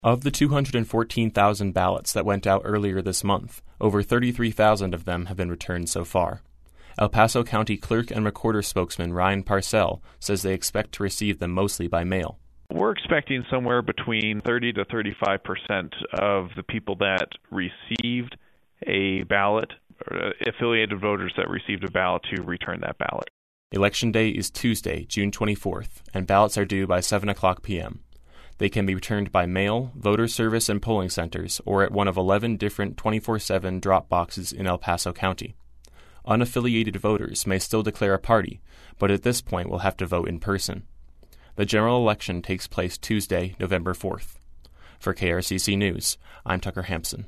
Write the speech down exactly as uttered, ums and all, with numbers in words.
Of the two hundred fourteen thousand ballots that went out earlier this month, over thirty-three thousand of them have been returned so far. El Paso County Clerk and Recorder spokesman Ryan Parcell says they expect to receive them mostly by mail. We're expecting somewhere between thirty to thirty-five percent of the people that received a ballot, or affiliated voters that received a ballot, to return that ballot. Election Day is Tuesday, June twenty-fourth, and ballots are due by seven o'clock p.m. They can be returned by mail, voter service and polling centers, or at one of eleven different twenty-four seven drop boxes in El Paso County. Unaffiliated voters may still declare a party, but at this point will have to vote in person. The general election takes place Tuesday, November fourth. For K R C C News, I'm Tucker Hampson.